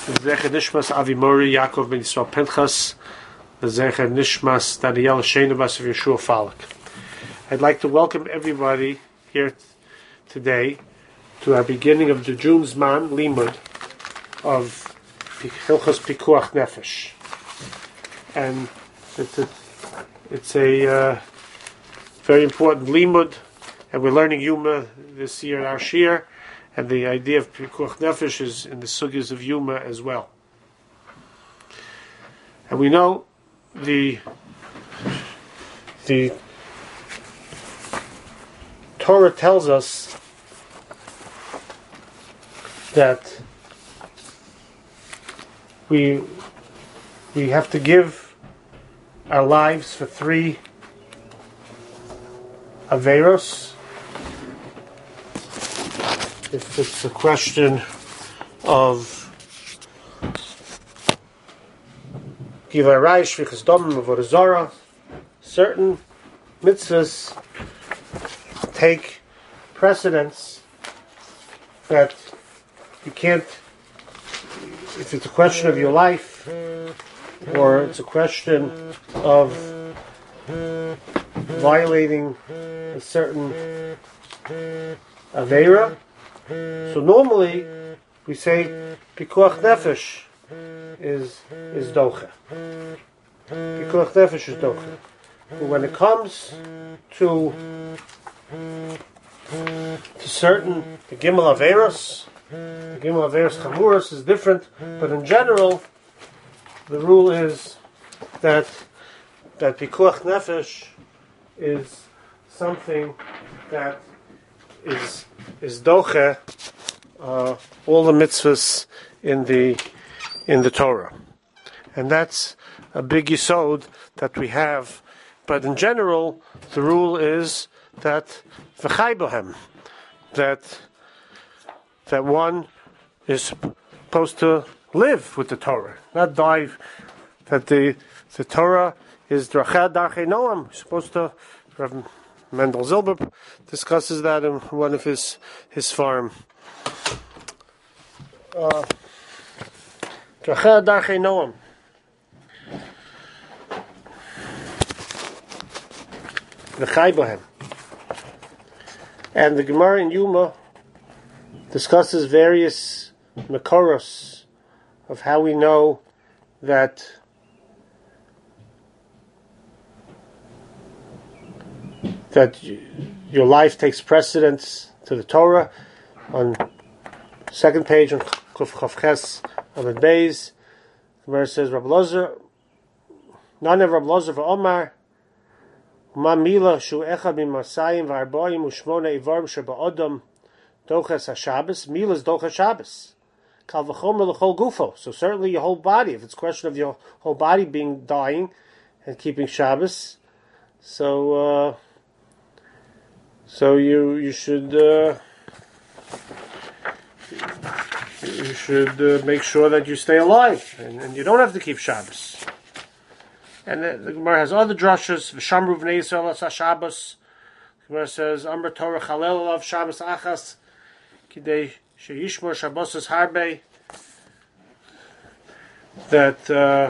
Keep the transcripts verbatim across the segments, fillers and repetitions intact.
Zecher Nishmas Avimori Yaakov Ben Yisrael Pinchas, Zecher Nishmas Daniel Shenubas of Yeshua Falak. I'd like to welcome everybody here t- today to our beginning of the June Zman Limud of Hilchos Pikuach Nefesh, and it's a, it's a uh, very important Limud, and we're learning Yuma this year in our Shir. And the idea of Pikuach Nefesh is in the sugyas of Yuma as well. And we know the the Torah tells us that we we have to give our lives for three Averos. If it's a question of Givai Raish, Vichas Domim, Avodah Zarah, certain mitzvahs take precedence that you can't, if it's a question of your life, or it's a question of violating a certain Aveira. So normally we say Pikuach Nefesh is is doche. Pikuach Nefesh is doche. But when it comes to to certain the Gimel Averos, the Gimel Averos Chamuros is different. But in general, the rule is that that Pikuach Nefesh is something that is is doche uh, all the mitzvahs in the in the Torah, and that's a big yisod that we have. But in general, the rule is that v'chai bohem, that that one is supposed to live with the Torah, not dive. That the the Torah is drachah darchei noam. You're supposed to. Rev. Mendel Zilber discusses that in one of his his farm. Drachah darchei noam. V'chai bohem. And the Gemara in Yuma discusses various makoros of how we know that that your life takes precedence to the Torah. On second page on Kuf Chav Ches Amud Beis, the Gemara says, Rabbi Lozer, none of Rabbi Lozer v'Omar, Ma mila shu echad mimasayim v'arboim u'shmona ivarm sheba'odom doches haShabbos. Mila is doches Shabbos. Kal v'chomer l'chol gufo. So certainly your whole body, if it's a question of your whole body being dying and keeping Shabbos, so uh, So you you should uh, you should uh, make sure that you stay alive, and, and you don't have to keep Shabbos. And the, the Gemara has other drashas. V'shamru v'nei Yisrael as Shabbos. The Gemara says Amar Torah Chalel alav Shabbos achas kidei sheyishmor Shabbos harbe. That uh,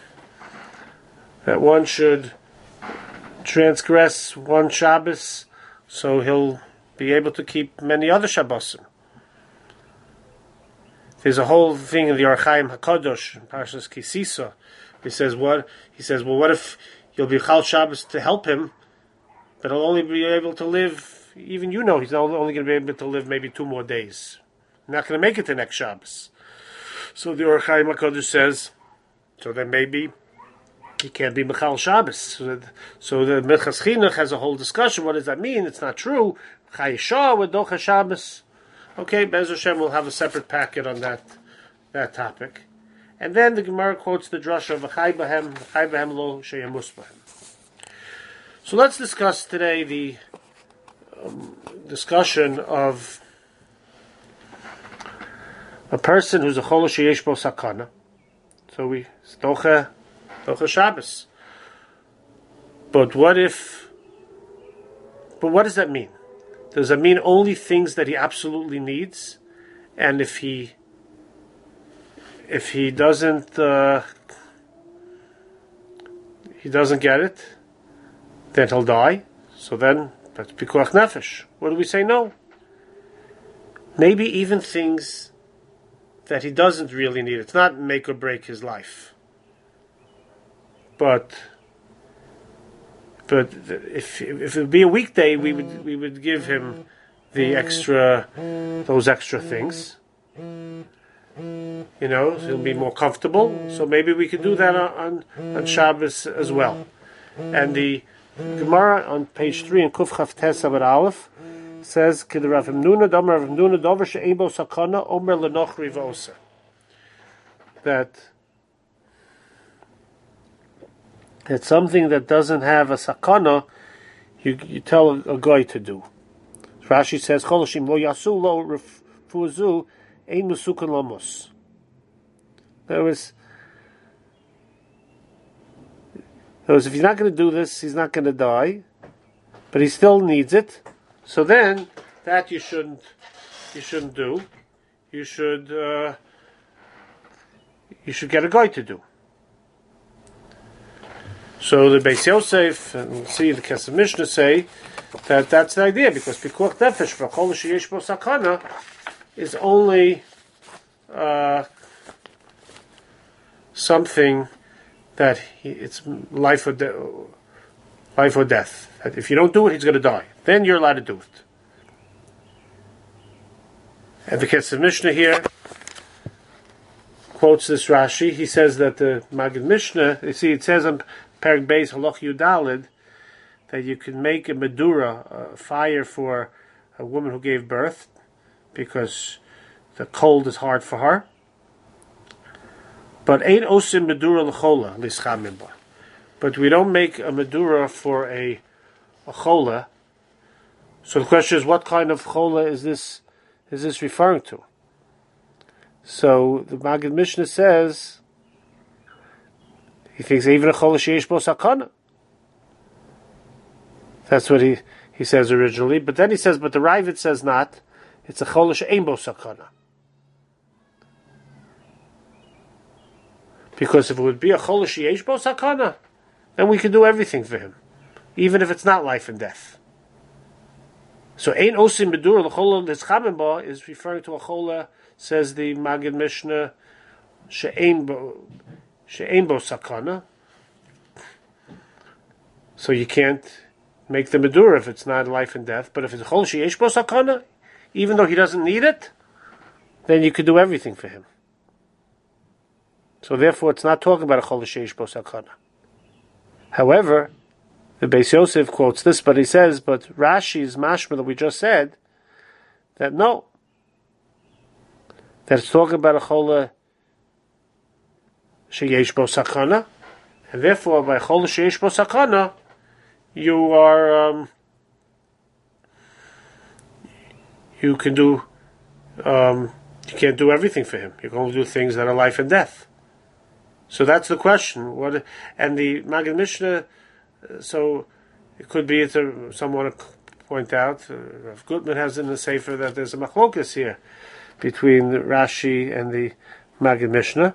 that one should transgress one Shabbos, so he'll be able to keep many other Shabbosim. There's a whole thing in the Archaim Hakadosh, in Parshas Kisisa. He says, "What?" He says, "Well, what if you'll be Chal Shabbos to help him, but he'll only be able to live? Even you know, he's only going to be able to live maybe two more days. Not going to make it to next Shabbos." So the Archaim Hakadosh says, "So then maybe he can't be Mechal Shabbos." So, that, so the Minchas Chinuch has a whole discussion. What does that mean? It's not true. Chayishah with Docha Shabbos. Okay, Be'ez Hashem will have a separate packet on that that topic. And then the Gemara quotes the drasha of V'chai Bahem, V'chai Bahem lo sheyamus bahem. So let's discuss today the um, discussion of a person who's a chol sheyesh bo sakana. So we Docha Docha Shabbos. But what if? But what does that mean? Does that mean only things that he absolutely needs? And if he if he doesn't, uh, he doesn't get it, then he'll die. So then that's pikuach nefesh. What do we say? No. Maybe even things that he doesn't really need. It's not make or break his life. But but if if it would be a weekday, we would we would give him the extra those extra things. You know, so he'll be more comfortable. So maybe we could do that on on, on Shabbos as well. And the Gemara on page three in Kuf Chaf Tes Amud Aleph says, "Kid Rav Hamnuna Damar Rav Hamnuna Dover she'ein bo sakana omer lenochri v'oser." That it's something that doesn't have a sakana, you you tell a, a guy to do. Rashi says, "Choloshim lo yasu lo refuzu ein musukan lamos." There was, there was, if he's not going to do this, he's not going to die, but he still needs it. So then, that you shouldn't, you shouldn't do. You should, uh, you should get a guy to do. So the Beis Yosef and we'll see the Kesef Mishnah say that that's the idea, because pikuach nefesh for chol sheyesh bo sakana is only uh, something that he, it's life or de- life or death. That if you don't do it, he's going to die. Then you're allowed to do it. And the Kesef Mishnah here quotes this Rashi. He says that the Magid Mishnah, you see, it says on Perek Beis Halach Yudalid that you can make a medura, a fire for a woman who gave birth, because the cold is hard for her. But ain't osim medura l'chola lischamim ba. But we don't make a medura for a, a chola. So the question is, what kind of chola is this is this referring to? So the Magid Mishnah says he thinks even a chola sheyesh bo sakana. That's what he, he says originally, but then he says, but the Ravid says not. It's a chola she'ein bo sakana. Because if it would be a chola sheyesh bo sakana, then we could do everything for him, even if it's not life and death. So ein osim medura l'chola l'schamim ba is referring to a chola, says the Magid Mishnah, she'ein bo she'ein bo sakana. So you can't make the medura if it's not life and death. But if it's a chol sheyesh bo sakana, even though he doesn't need it, then you could do everything for him. So therefore, it's not talking about a chol sheyesh bo sakana. However, the Beis Yosef quotes this, but he says, but Rashi's mashma that we just said, that no, that it's talking about a chol sheyesh bo sakana, and therefore by chol sheyesh bo sakana, you are, um, you can do, um, you can't do everything for him. You can only do things that are life and death. So that's the question. What, and the Magid Mishnah, uh, so it could be, it's a, someone to point out, uh, Rav Gutman has in the Sefer that there's a machlokas here between the Rashi and the Magid Mishnah.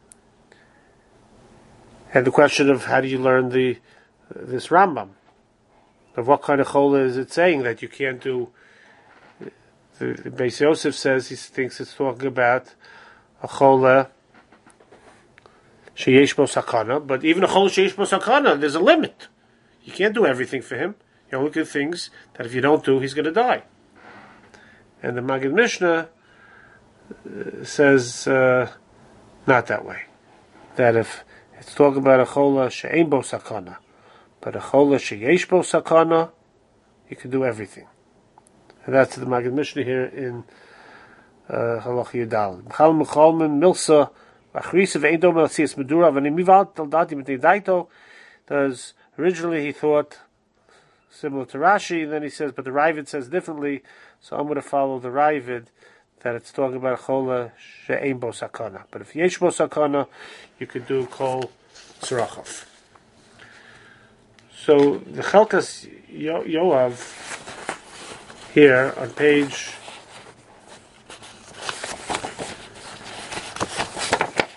And the question of how do you learn the, uh, this Rambam? Of what kind of chola is it saying that you can't do? The, the Beis Yosef says he thinks it's talking about a chola sheyesh bo sakana, but even a chola sheyesh bo sakana, there's a limit. You can't do everything for him. You only do things that if you don't do, he's going to die. And the Magid Mishnah uh, says uh, not that way. That if it's talking about a chola she'ein bo sakana, but a chola sheyesh bo sakana, you can do everything. And that's the Magid Mishnah here in Halach Yudal. Mchal mechalmen milsa achrisa ve'ein dom el sias medura v'nimival tel dati b'tei daito. Does originally he thought similar to Rashi, and then he says, but the Ravid says differently. So I'm going to follow the Ravid that it's talking about a chola she'ein bo sakana. But if yesh bo sakana, you could do kol tzrachov. So the Chelkas Yo- Yoav here on page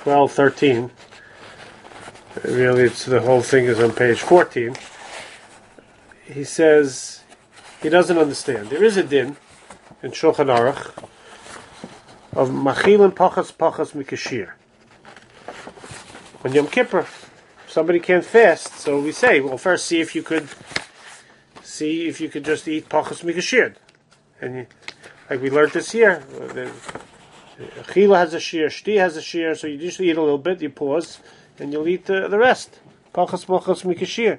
twelve, thirteen. Really, it's the whole thing is on page fourteen. He says he doesn't understand. There is a din in Shulchan Aruch of machilin pachas pachas mikashir. On Yom Kippur, somebody can't fast, so we say, well, first see if you could see if you could just eat pachas mikashir, and you, like we learned this year, Achila has a shear, Shti has a shear, so you just eat a little bit, you pause, and you'll eat uh, the rest. Pachas pachas mikashir.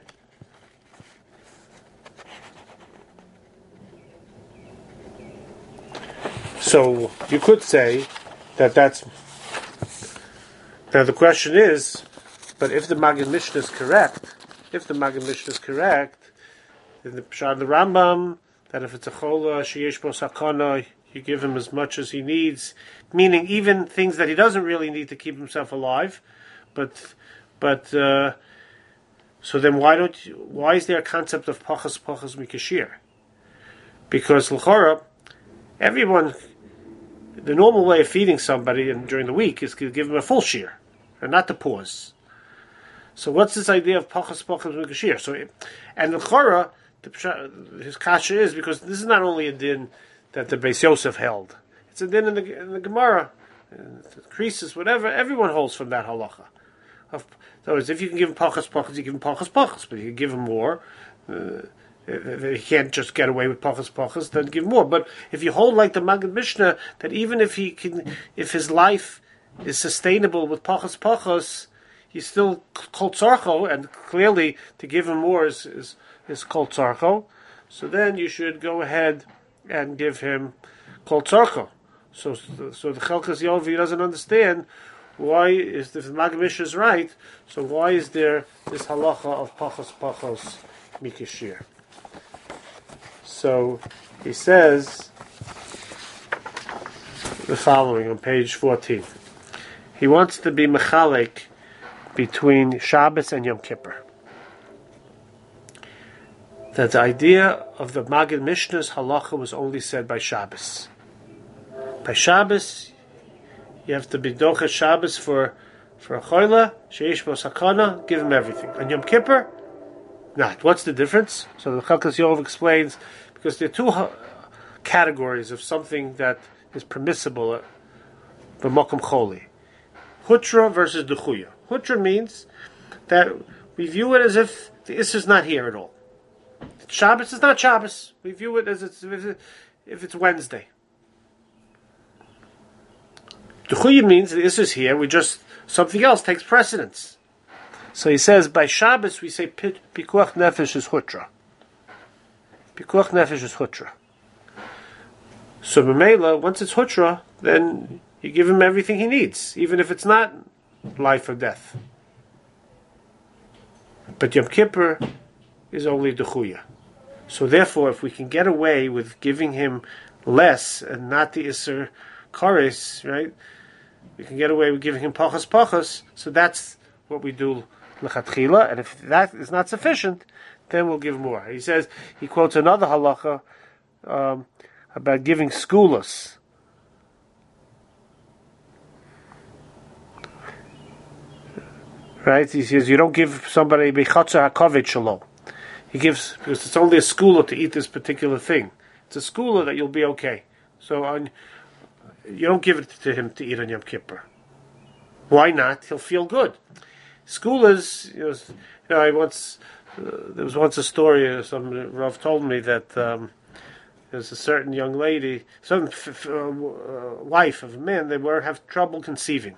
So you could say that that's. Now the question is, but if the Maggid Mishnah is correct, if the Maggid Mishnah is correct, in the Pshat the Rambam, that if it's a chola sheyesh bo sakana, you give him as much as he needs, meaning even things that he doesn't really need to keep himself alive, but but uh, so then why don't you, why is there a concept of pachas pachas mikashir? Because l'chora, everyone. The normal way of feeding somebody and during the week is to give them a full shear, and not to pause. So what's this idea of pachas pachas mikashir? So, and the chora, his kasha is because this is not only a din that the Beis Yosef held; it's a din in the, in the Gemara, in the Krisis, whatever. Everyone holds from that halacha. Of, in other words, if you can give him pachas pachas, you give him pachas pachas, but you can give him more. Uh, He can't just get away with pachas pachas, then give more. But if you hold like the Maggid Mishnah, that even if he can, if his life is sustainable with pachas pachas, he's still kol tzarcho, and clearly to give him more is is, is kol tzarcho. So then you should go ahead and give him kol tzarcho. So so the Chelkas Yovi doesn't understand why is if the Maggid Mishnah is right. So why is there this halacha of pachas pachas mikashir? So he says the following on page fourteen. He wants to be mechalek between Shabbos and Yom Kippur. That the idea of the Maggid Mishnah's halacha was only said by Shabbos. By Shabbos, you have to be docha Shabbos for for a choila, sheish bo sakana, give him everything. On Yom Kippur, not. What's the difference? So the Chelkas Yov explains, because there are two uh, categories of something that is permissible b'mokum choli. Hutra versus duchuya. Hutra means that we view it as if the Issa is not here at all. Shabbos is not Shabbos. We view it as it's, if it's Wednesday. Duchuya means the Issa is here, we just, something else takes precedence. So he says, by Shabbos we say pikuach nefesh is hutra. Pikuach nefesh is hutra. So b'meila, once it's hutra, then you give him everything he needs, even if it's not life or death. But Yom Kippur is only duchuya. So therefore, if we can get away with giving him less and not the iser kares, right? We can get away with giving him pachas pachas. So that's what we do l'chatchila, and if that is not sufficient, then we'll give more. He says, he quotes another halacha um, about giving skulas. Right? He says, you don't give somebody bechatza hakovet shalom. He gives, because it's only a skula to eat this particular thing. It's a skula that you'll be okay. So on, you don't give it to him to eat on Yom Kippur. Why not? He'll feel good. Skulas, you know, you know, I once uh, there was once a story. Uh, some Rav told me that um, there's a certain young lady, some f- f- uh, wife of a man, they were have trouble conceiving.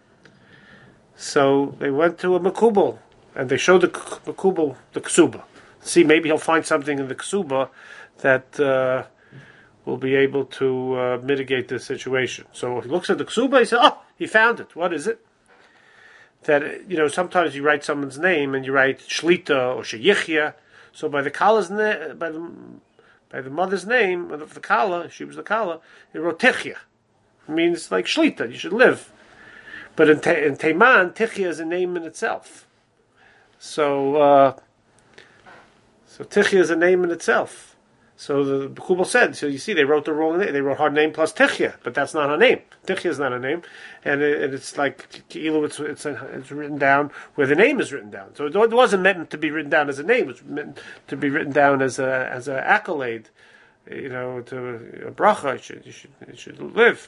So they went to a makubal and they showed the makubal the ksuba. See, maybe he'll find something in the ksuba that uh, will be able to uh, mitigate the situation. So he looks at the ksuba. He says, "Oh, he found it. What is it?" That, you know, sometimes you write someone's name and you write Shlita or Sheyichya. So by the Kala's na- by the by the mother's name of the Kala, she was the Kala, it wrote Tichya. It means like Shlita, you should live. But in, Te- in Teiman, Tichya is a name in itself. So uh, so Tichya is a name in itself. So the Mekubal said, so you see, they wrote the wrong name. They wrote her name plus Tichya, but that's not her name. Tichya is not a name, and, it, and it's like it's it's, a, it's written down where the name is written down. So it wasn't meant to be written down as a name; it was meant to be written down as a as an accolade, you know, to a bracha. It should, it should, it should live.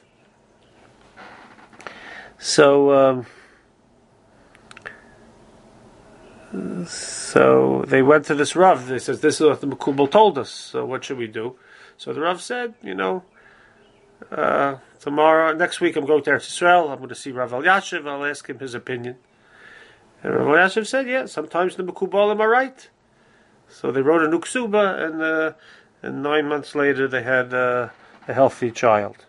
So. Um, So they went to this Rav. They says, "This is what the Mekubal told us. So what should we do?" So the Rav said, "You know, uh, tomorrow, next week, I'm going to Eretz Yisrael. I'm going to see Rav Elyashiv. I'll ask him his opinion." And Rav Elyashiv said, "Yeah, sometimes the Mekubalim are right." So they wrote a nuksuba, and uh, and nine months later, they had uh, a healthy child.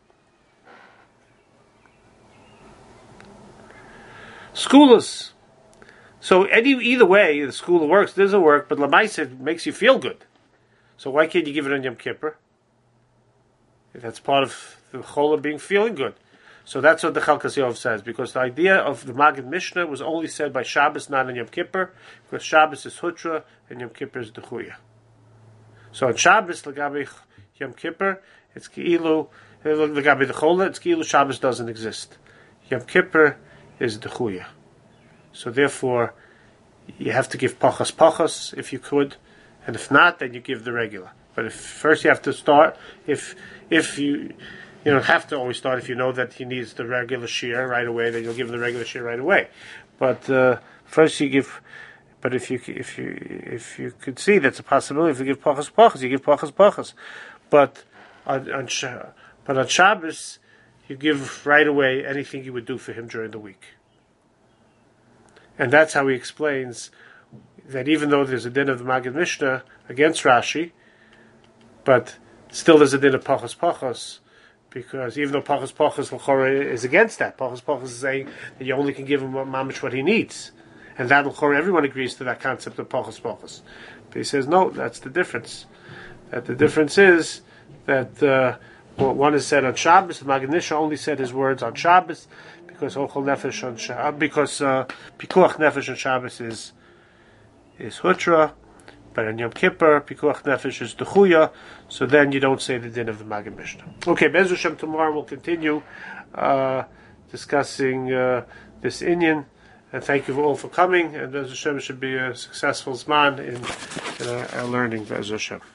Schools. So any either way, the school works, doesn't work, but Lamaisa makes you feel good. So why can't you give it on Yom Kippur? That's part of the whole of being feeling good. So that's what the Chalkas Yov says, because the idea of the Maggid Mishnah was only said by Shabbos, not on Yom Kippur, because Shabbos is Hutra and Yom Kippur is Dechuya. So on Shabbos, L'gabi Yom Kippur, it's Ki'ilu, L'gabi Dechola, it's Ki'ilu Shabbos doesn't exist. Yom Kippur is Dechuya. So therefore, you have to give pachas pachas if you could, and if not, then you give the regular. But if first you have to start, if if you you don't have to always start if you know that he needs the regular shear right away, then you'll give him the regular shear right away. But uh, first you give. But if you if you if you could see that's a possibility, if you give pachas pachas, you give pachas pachas. But on, on but on Shabbos, you give right away anything you would do for him during the week. And that's how he explains that even though there's a din of the Maggid Mishnah against Rashi, but still there's a din of Pachas Pachas, because even though Pachas Pachas L'chora is against that, Pachas Pachas is saying that you only can give him mamish what he needs. And that L'chora, everyone agrees to that concept of Pachas Pachas. But he says, no, that's the difference. That the difference is that uh, one is said on Shabbos, the Maggid Mishnah only said his words on Shabbos, because Ochel Nefesh on Shabbos, because uh, Pikuach Nefesh on Shabbos is is Hutra, but on Yom Kippur Pikuach Nefesh is Dechuya. So then you don't say the din of the Maggid Mishnah. Okay, Be'ez Hashem, tomorrow we'll continue uh, discussing uh, this inyan, and thank you all for coming. And Be'ez Hashem should be a successful Zman in, in our, our learning. Be'ez Hashem.